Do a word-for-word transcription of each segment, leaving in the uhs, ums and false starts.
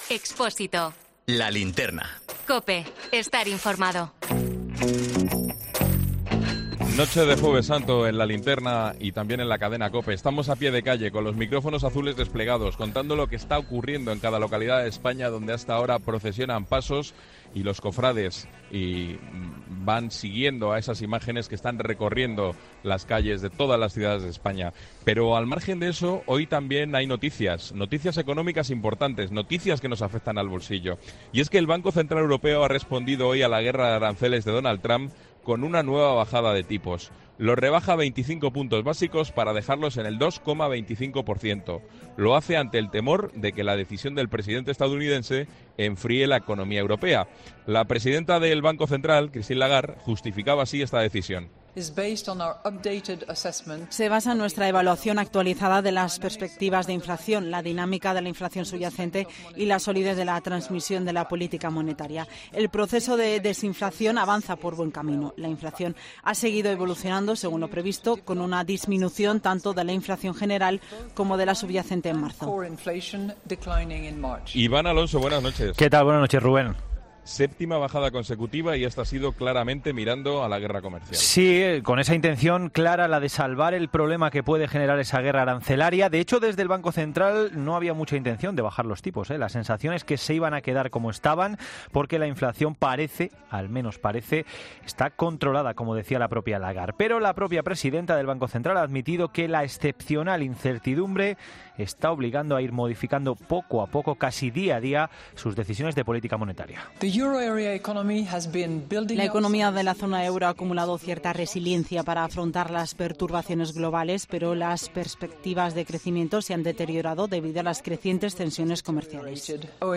Expósito. La linterna. COPE. Estar informado. Noche de Jueves Santo en La Linterna y también en la cadena COPE. Estamos a pie de calle con los micrófonos azules desplegados, contando lo que está ocurriendo en cada localidad de España donde hasta ahora procesionan pasos y los cofrades y van siguiendo a esas imágenes que están recorriendo las calles de todas las ciudades de España. Pero al margen de eso, hoy también hay noticias, noticias económicas importantes, noticias que nos afectan al bolsillo. Y es que el Banco Central Europeo ha respondido hoy a la guerra de aranceles de Donald Trump con una nueva bajada de tipos. Los rebaja veinticinco puntos básicos para dejarlos en el dos coma veinticinco por ciento. Lo hace ante el temor de que la decisión del presidente estadounidense enfríe la economía europea. La presidenta del Banco Central, Christine Lagarde, justificaba así esta decisión. Se basa en nuestra evaluación actualizada de las perspectivas de inflación, la dinámica de la inflación subyacente y la solidez de la transmisión de la política monetaria. El proceso de desinflación avanza por buen camino. La inflación ha seguido evolucionando según lo previsto, con una disminución tanto de la inflación general como de la subyacente en marzo. Iván Alonso, buenas noches. ¿Qué tal? Buenas noches, Rubén. Séptima bajada consecutiva y esta ha sido claramente mirando a la guerra comercial. Sí, con esa intención clara, la de salvar el problema que puede generar esa guerra arancelaria. De hecho, desde el Banco Central no había mucha intención de bajar los tipos, ¿eh? La sensación es que se iban a quedar como estaban porque la inflación parece, al menos parece, está controlada, como decía la propia Lagarde. Pero la propia presidenta del Banco Central ha admitido que la excepcional incertidumbre está obligando a ir modificando poco a poco, casi día a día, sus decisiones de política monetaria. La economía de la zona euro ha acumulado cierta resiliencia para afrontar las perturbaciones globales, pero las perspectivas de crecimiento se han deteriorado debido a las crecientes tensiones comerciales.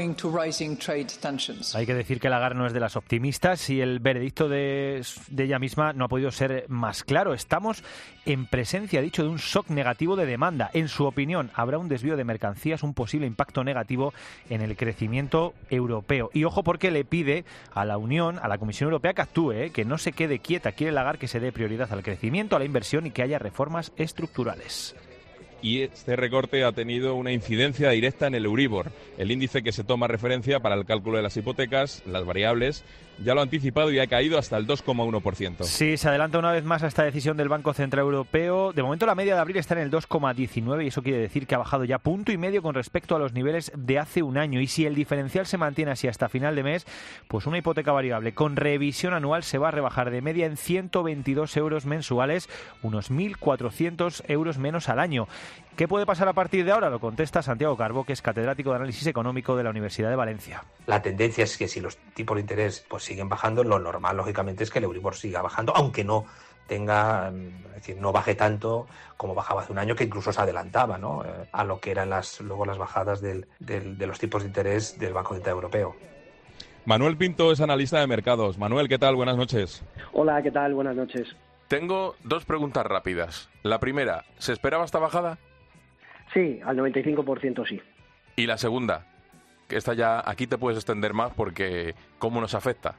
Hay que decir que Lagarde no es de las optimistas y el veredicto de, de ella misma no ha podido ser más claro. Estamos en presencia, ha dicho, de un shock negativo de demanda. En su opinión, habrá un desvío de mercancías, un posible impacto negativo en el crecimiento europeo. Y ojo, porque le pide a la Unión, a la Comisión Europea, que actúe, ¿eh? que no se quede quieta. Quiere Lagarde que se dé prioridad al crecimiento, a la inversión y que haya reformas estructurales. Y este recorte ha tenido una incidencia directa en el Euribor, el índice que se toma referencia para el cálculo de las hipotecas, las variables. Ya lo ha anticipado y ha caído hasta el dos coma uno por ciento. Sí, se adelanta una vez más a esta decisión del Banco Central Europeo. De momento la media de abril está en el dos coma diecinueve y eso quiere decir que ha bajado ya punto y medio con respecto a los niveles de hace un año. Y si el diferencial se mantiene así hasta final de mes, pues una hipoteca variable con revisión anual se va a rebajar de media en ciento veintidós euros mensuales, unos mil cuatrocientos euros menos al año. ¿Qué puede pasar a partir de ahora? Lo contesta Santiago Carbó, que es catedrático de Análisis Económico de la Universidad de Valencia. La tendencia es que si los tipos de interés pues siguen bajando, lo normal, lógicamente, es que el Euribor siga bajando, aunque no tenga, es decir, no baje tanto como bajaba hace un año, que incluso se adelantaba, ¿no?, a lo que eran las luego las bajadas del, del, de los tipos de interés del Banco Central Europeo. Manuel Pinto es analista de mercados. Manuel, ¿qué tal? Buenas noches. Hola, ¿qué tal? Buenas noches. Tengo dos preguntas rápidas. La primera, ¿se esperaba esta bajada? Sí, al noventa y cinco por ciento sí. Y la segunda, que esta ya aquí te puedes extender más porque ¿cómo nos afecta?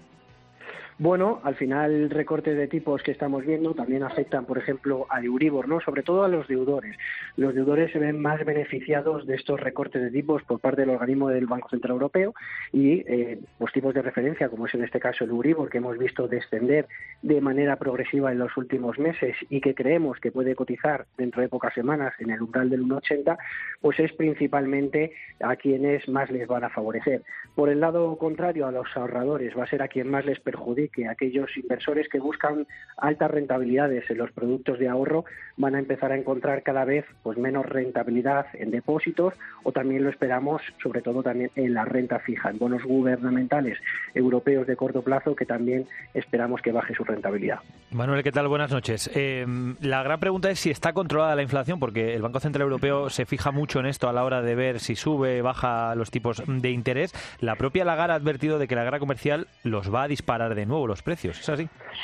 Bueno, al final el recorte de tipos que estamos viendo también afectan, por ejemplo, al Euribor, ¿no? Sobre todo a los deudores. Los deudores se ven más beneficiados de estos recortes de tipos por parte del organismo del Banco Central Europeo y eh, los tipos de referencia, como es en este caso el Euribor, que hemos visto descender de manera progresiva en los últimos meses y que creemos que puede cotizar dentro de pocas semanas en el umbral del uno coma ochenta, pues es principalmente a quienes más les van a favorecer. Por el lado contrario, a los ahorradores va a ser a quien más les perjudica, que aquellos inversores que buscan altas rentabilidades en los productos de ahorro van a empezar a encontrar cada vez pues menos rentabilidad en depósitos o también lo esperamos, sobre todo también en la renta fija, en bonos gubernamentales europeos de corto plazo que también esperamos que baje su rentabilidad. Manuel, ¿qué tal? Buenas noches. Eh, la gran pregunta es si está controlada la inflación, porque el Banco Central Europeo se fija mucho en esto a la hora de ver si sube, baja los tipos de interés. La propia Lagarde ha advertido de que la guerra comercial los va a disparar de nuevo los precios, ¿es así?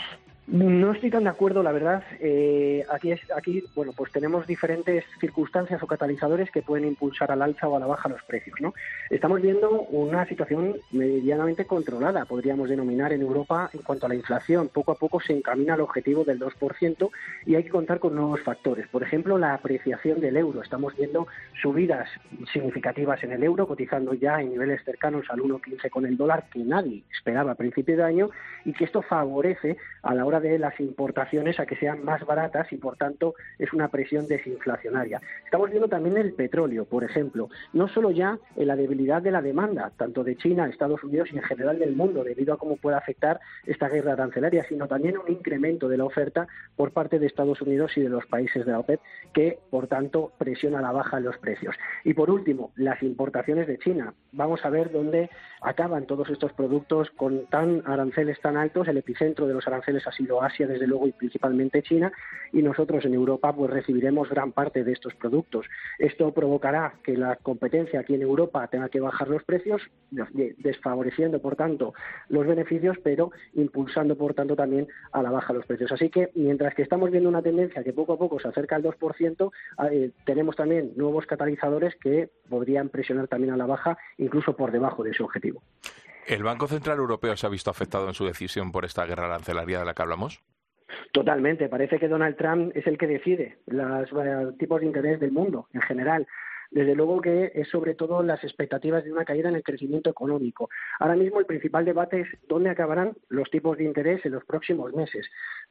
No estoy tan de acuerdo, la verdad. Eh, aquí, es, aquí, bueno, pues tenemos diferentes circunstancias o catalizadores que pueden impulsar al alza o a la baja los precios, ¿no? Estamos viendo una situación medianamente controlada, podríamos denominar, en Europa en cuanto a la inflación. Poco a poco se encamina al objetivo del dos por ciento y hay que contar con nuevos factores. Por ejemplo, la apreciación del euro. Estamos viendo subidas significativas en el euro, cotizando ya en niveles cercanos al uno quince con el dólar, que nadie esperaba a principio de año, y que esto favorece a la hora de las importaciones a que sean más baratas y, por tanto, es una presión desinflacionaria. Estamos viendo también el petróleo, por ejemplo, no solo ya en la debilidad de la demanda, tanto de China, Estados Unidos y en general del mundo, debido a cómo puede afectar esta guerra arancelaria, sino también un incremento de la oferta por parte de Estados Unidos y de los países de la OPEP, que, por tanto, presiona a la baja los precios. Y, por último, las importaciones de China. Vamos a ver dónde acaban todos estos productos con tan aranceles tan altos. El epicentro de los aranceles ha sido Asia, desde luego, y principalmente China, y nosotros en Europa pues recibiremos gran parte de estos productos. Esto provocará que la competencia aquí en Europa tenga que bajar los precios, desfavoreciendo, por tanto, los beneficios, pero impulsando, por tanto, también a la baja los precios. Así que, mientras que estamos viendo una tendencia que poco a poco se acerca al dos por ciento, eh, tenemos también nuevos catalizadores que podrían presionar también a la baja, incluso por debajo de ese objetivo. ¿El Banco Central Europeo se ha visto afectado en su decisión por esta guerra arancelaria de la que hablamos? Totalmente. Parece que Donald Trump es el que decide los eh, tipos de interés del mundo en general. Desde luego que es sobre todo las expectativas de una caída en el crecimiento económico. Ahora mismo el principal debate es dónde acabarán los tipos de interés en los próximos meses.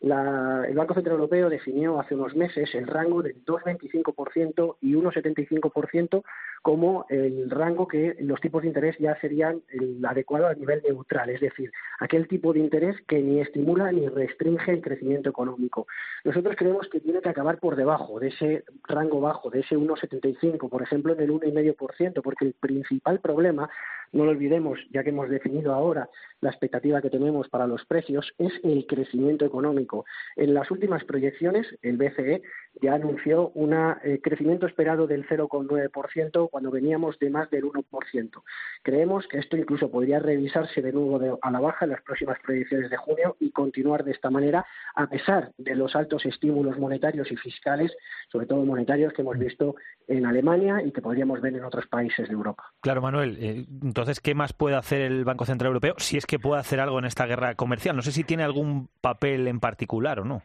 La, el Banco Central Europeo definió hace unos meses el rango del dos coma veinticinco por ciento y uno coma setenta y cinco por ciento como el rango que los tipos de interés ya serían el adecuado al nivel neutral, es decir, aquel tipo de interés que ni estimula ni restringe el crecimiento económico. Nosotros creemos que tiene que acabar por debajo de ese rango bajo, de ese uno coma setenta y cinco, por ejemplo, en el uno coma cinco por ciento, porque el principal problema, no lo olvidemos, ya que hemos definido ahora la expectativa que tenemos para los precios, es el crecimiento económico. En las últimas proyecciones, el B C E ya anunció un eh, crecimiento esperado del cero coma nueve por ciento cuando veníamos de más del uno por ciento. Creemos que esto incluso podría revisarse de nuevo de, a la baja en las próximas proyecciones de junio y continuar de esta manera, a pesar de los altos estímulos monetarios y fiscales, sobre todo monetarios, que hemos visto en Alemania y que podríamos ver en otros países de Europa. Claro, Manuel. Eh, entonces, ¿qué más puede hacer el Banco Central Europeo, si es que puede hacer algo en esta guerra comercial? No sé si tiene algún papel en particular o no.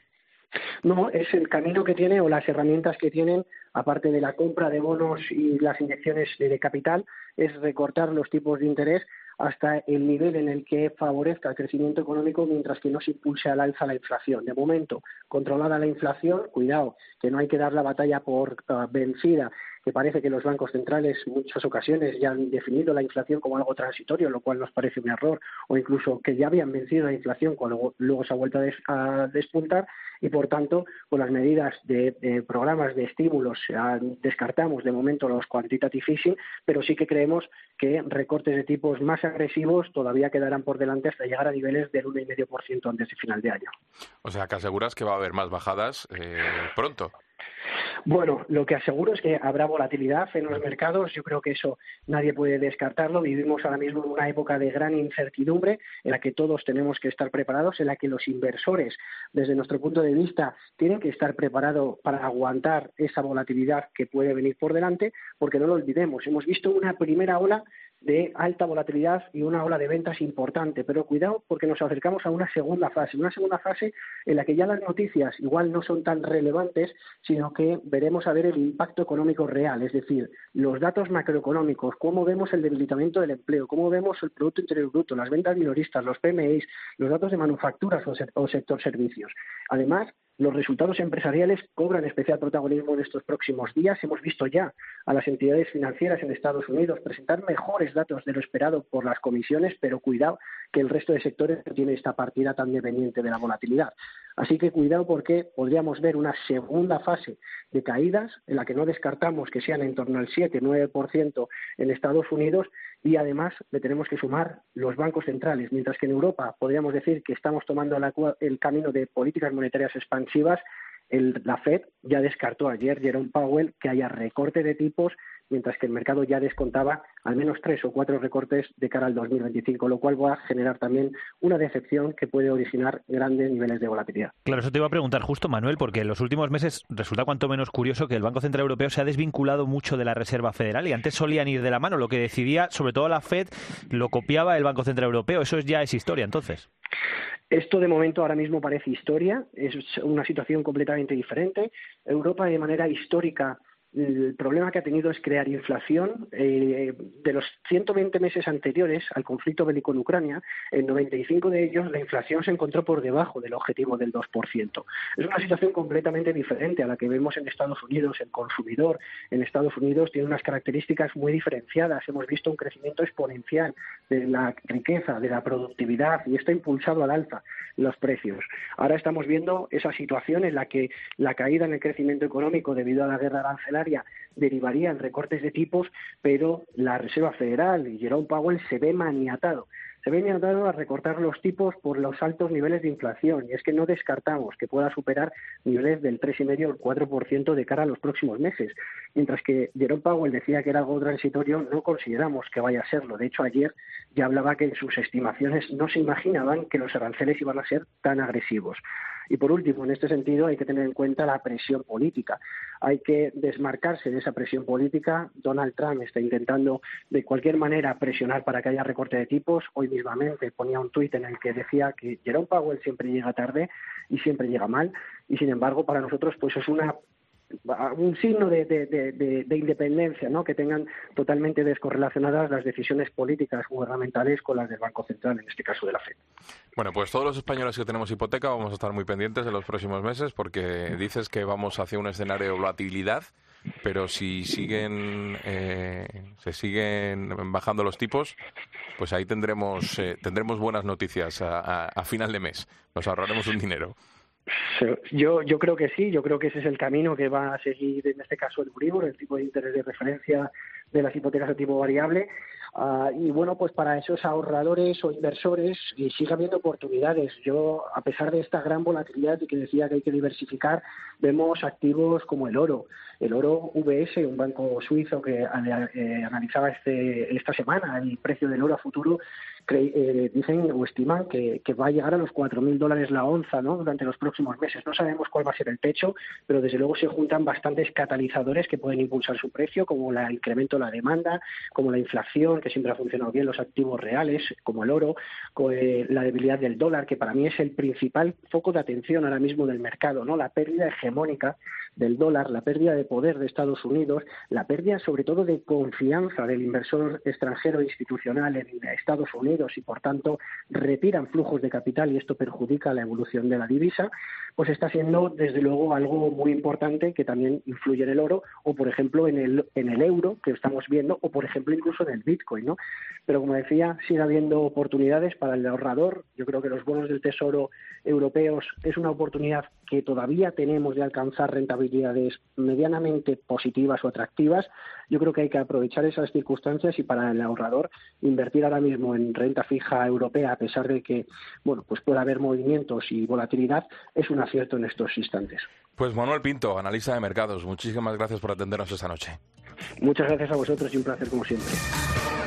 No, es el camino que tiene o las herramientas que tienen, aparte de la compra de bonos y las inyecciones de capital, es recortar los tipos de interés hasta el nivel en el que favorezca el crecimiento económico mientras que no se impulse al alza la inflación. De momento, controlada la inflación, cuidado, que no hay que dar la batalla por uh, vencida, que parece que los bancos centrales en muchas ocasiones ya han definido la inflación como algo transitorio, lo cual nos parece un error, o incluso que ya habían vencido la inflación cuando luego se ha vuelto a, des, a despuntar, y por tanto, con las medidas de, de programas de estímulos uh, descartamos de momento los quantitative easing, pero sí que creemos que recortes de tipos más agresivos todavía quedarán por delante hasta llegar a niveles del uno coma cinco por ciento antes de final de año. O sea, que aseguras que va a haber más bajadas eh, pronto. Bueno, lo que aseguro es que habrá volatilidad en los mercados. Yo creo que eso nadie puede descartarlo. Vivimos ahora mismo en una época de gran incertidumbre en la que todos tenemos que estar preparados, en la que los inversores, desde nuestro punto de vista, tienen que estar preparados para aguantar esa volatilidad que puede venir por delante, porque no lo olvidemos. Hemos visto una primera ola de alta volatilidad y una ola de ventas importante, pero cuidado porque nos acercamos a una segunda fase, una segunda fase en la que ya las noticias igual no son tan relevantes, sino que veremos a ver el impacto económico real, es decir, los datos macroeconómicos, cómo vemos el debilitamiento del empleo, cómo vemos el Producto Interior Bruto, las ventas minoristas, los P M Is, los datos de manufacturas o, se o sector servicios. Además, los resultados empresariales cobran especial protagonismo en estos próximos días. Hemos visto ya a las entidades financieras en Estados Unidos presentar mejores datos de lo esperado por las comisiones, pero cuidado que el resto de sectores no tiene esta partida tan dependiente de la volatilidad. Así que cuidado porque podríamos ver una segunda fase de caídas en la que no descartamos que sean en torno al siete nueve por ciento en Estados Unidos, y además le tenemos que sumar los bancos centrales. Mientras que en Europa podríamos decir que estamos tomando la, el camino de políticas monetarias expansivas, El, la Fed ya descartó ayer, Jerome Powell, que haya recorte de tipos, mientras que el mercado ya descontaba al menos tres o cuatro recortes de cara al dos mil veinticinco, lo cual va a generar también una decepción que puede originar grandes niveles de volatilidad. Claro, eso te iba a preguntar justo, Manuel, porque en los últimos meses resulta cuanto menos curioso que el Banco Central Europeo se ha desvinculado mucho de la Reserva Federal y antes solían ir de la mano. Lo que decidía, sobre todo la Fed, lo copiaba el Banco Central Europeo. Eso ya es historia, entonces. Esto de momento ahora mismo parece historia, es una situación completamente diferente. Europa de manera histórica, el problema que ha tenido es crear inflación. Eh, de los ciento veinte meses anteriores al conflicto bélico en Ucrania, en noventa y cinco de ellos la inflación se encontró por debajo del objetivo del dos por ciento. Es una situación completamente diferente a la que vemos en Estados Unidos. El consumidor en Estados Unidos tiene unas características muy diferenciadas. Hemos visto un crecimiento exponencial de la riqueza, de la productividad, y esto ha impulsado al alza los precios. Ahora estamos viendo esa situación en la que la caída en el crecimiento económico debido a la guerra arancelaria derivaría en recortes de tipos, pero la Reserva Federal y Jerome Powell se ve maniatado. Se ve maniatado a recortar los tipos por los altos niveles de inflación, y es que no descartamos que pueda superar niveles del tres coma cinco o el cuatro por ciento de cara a los próximos meses. Mientras que Jerome Powell decía que era algo transitorio, no consideramos que vaya a serlo. De hecho, ayer ya hablaba que en sus estimaciones no se imaginaban que los aranceles iban a ser tan agresivos. Y por último, en este sentido, hay que tener en cuenta la presión política. Hay que desmarcarse de esa presión política. Donald Trump está intentando de cualquier manera presionar para que haya recorte de tipos. Hoy mismamente ponía un tuit en el que decía que Jerome Powell siempre llega tarde y siempre llega mal. Y sin embargo, para nosotros pues es una un signo de, de, de, de independencia, ¿no? Que tengan totalmente descorrelacionadas las decisiones políticas gubernamentales con las del Banco Central, en este caso de la Fed. Bueno, pues todos los españoles que tenemos hipoteca vamos a estar muy pendientes en los próximos meses, porque dices que vamos hacia un escenario de volatilidad, pero si siguen eh, se siguen bajando los tipos, pues ahí tendremos eh, tendremos buenas noticias a, a, a final de mes. Nos ahorraremos un dinero. Yo, yo creo que sí, yo creo que ese es el camino que va a seguir en este caso el Euribor, el tipo de interés de referencia de las hipotecas a tipo variable. Uh, y bueno, pues para esos ahorradores o inversores y sigue habiendo oportunidades. Yo, a pesar de esta gran volatilidad y que decía que hay que diversificar, vemos activos como el oro. El oro V S, un banco suizo que eh, analizaba este, esta semana el precio del oro a futuro, cre- eh, dicen o estiman que, que va a llegar a los cuatro mil dólares la onza, ¿no? Durante los próximos meses. No sabemos cuál va a ser el techo, pero desde luego se juntan bastantes catalizadores que pueden impulsar su precio, como el incremento de la demanda, como la inflación, que siempre ha funcionado bien, los activos reales, como el oro, con, eh, la debilidad del dólar, que para mí es el principal foco de atención ahora mismo del mercado, ¿no? La pérdida hegemónica del dólar, la pérdida de poder de Estados Unidos, la pérdida sobre todo de confianza del inversor extranjero institucional en Estados Unidos y por tanto retiran flujos de capital y esto perjudica la evolución de la divisa, pues está siendo desde luego algo muy importante que también influye en el oro o por ejemplo en el en el euro que estamos viendo o por ejemplo incluso en el Bitcoin, ¿no? Pero como decía, sigue habiendo oportunidades para el ahorrador. Yo creo que los bonos del Tesoro europeos es una oportunidad que todavía tenemos de alcanzar rentabilidades medianamente positivas o atractivas. Yo creo que hay que aprovechar esas circunstancias y para el ahorrador invertir ahora mismo en renta fija europea, a pesar de que bueno, pues pueda haber movimientos y volatilidad, es un acierto en estos instantes. Pues Manuel Pinto, analista de mercados, muchísimas gracias por atendernos esta noche. Muchas gracias a vosotros y un placer como siempre.